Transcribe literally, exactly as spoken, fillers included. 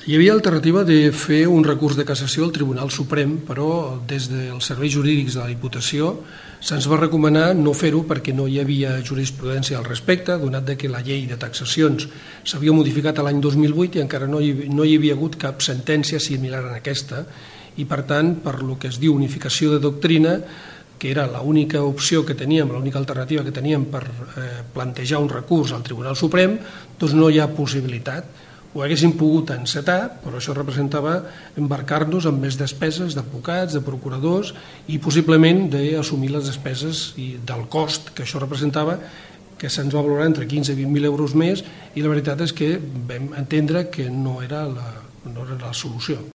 Hi havia alternativa de fer un recurs de cassació al Tribunal Suprem, però des dels serveis jurídics de la Diputació se'ns va recomanar no fer-ho perquè no hi havia jurisprudència al respecte, donat que la llei de taxacions s'havia modificat l'any dos mil vuit i encara no hi, no hi havia hagut cap sentència similar a aquesta, i per tant, per lo que es diu unificació de doctrina, que era l'única opció que teníem, l'única alternativa que teníem per eh, plantejar un recurs al Tribunal Suprem, doncs no hi ha possibilitat. Ho haguéssim pogut encetar, però això representava embarcar-nos en més despeses d'advocats, de procuradors i possiblement d'assumir les despeses i del cost que això representava, que se'ns va valorar entre quinze i vint mil euros més, i la veritat és que vam entendre que no era la, no era la solució.